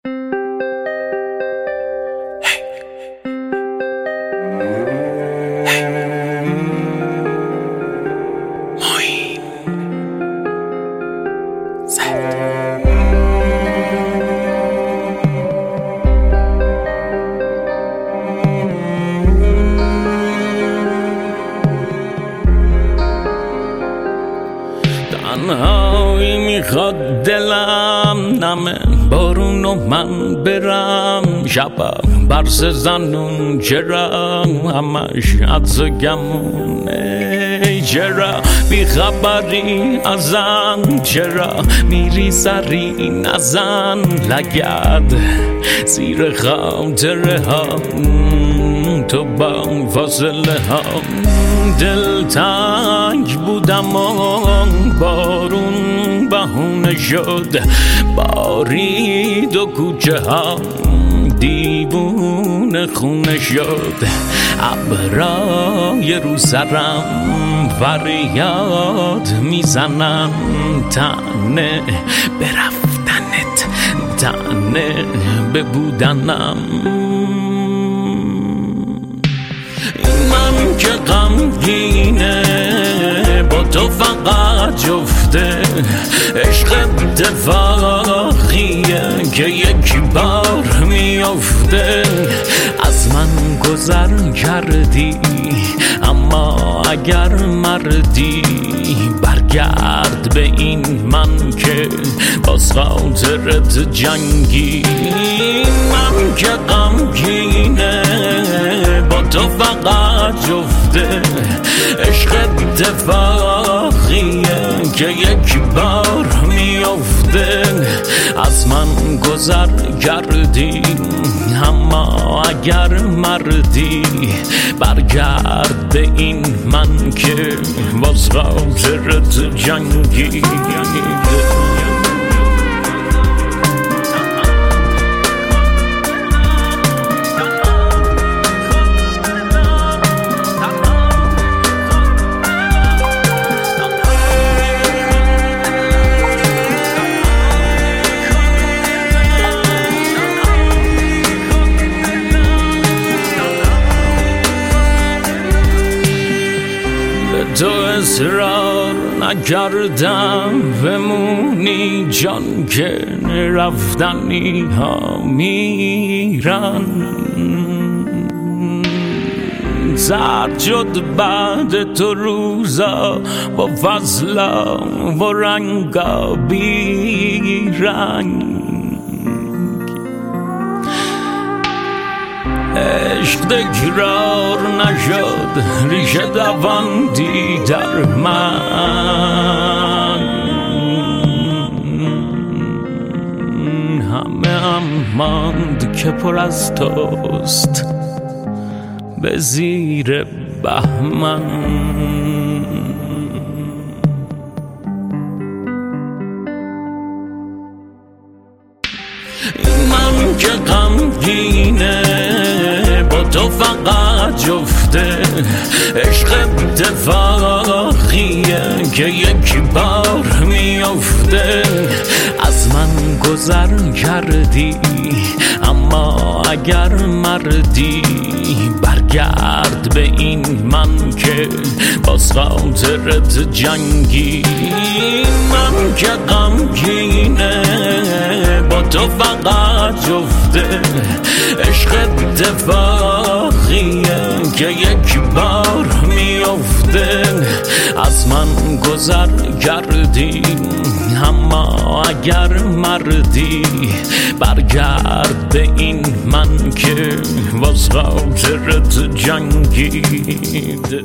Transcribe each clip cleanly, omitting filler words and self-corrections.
تنهایی میخواد دلم نمه بارون و من برم شبم برس زنون چرا همش عدس و گمونه چرا بیخبری ازم چرا میری سری نزن لگد زیر خاطره ها تو با فاصله ها دل تنگ بودم و بارون بهونه شد بارید و کوچه ها دیوونه خونه شد ابرای رو سرم فریاد میزنم تنه برفتنت تنه ببودنم من که غمگینه با تو فقط جفته عشق اتفاقیه که یک بار میافته از من گذر کردی اما اگر مردی برگرد به این من که باز خاطرت جنگی من که غمگینه با تو فقط جفته عشق اتفاقیه که یک بار میافته از من گذر کردی اما اگر مردی برگرد به این من که باز خاطرت جنگی تو اصرار نکردم بمونی جان که رفتنی ها میرن زرد شد بعد تو روزا با فضلا و رنگا بیرنگ عشق تکرار نشد ریشه دواندی در من همه هم ماند که پر از توست به زیر بهمن من که غمگینه با تو فقط جفته عشق اتفاقیه که یک بار میافته از من گذر کردی اما اگر مردی برگرد به این من که باز خاطرت جنگی من که غمگینه با تو فقط جفته عشق اتفاقیه که یک بار میافته از من گذر کردی اما اگر مردی برگرد به این من که باز خاطرت جنگید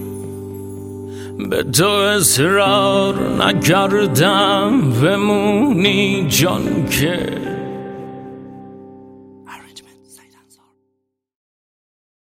به تو اصرار نکردم بمونی جان که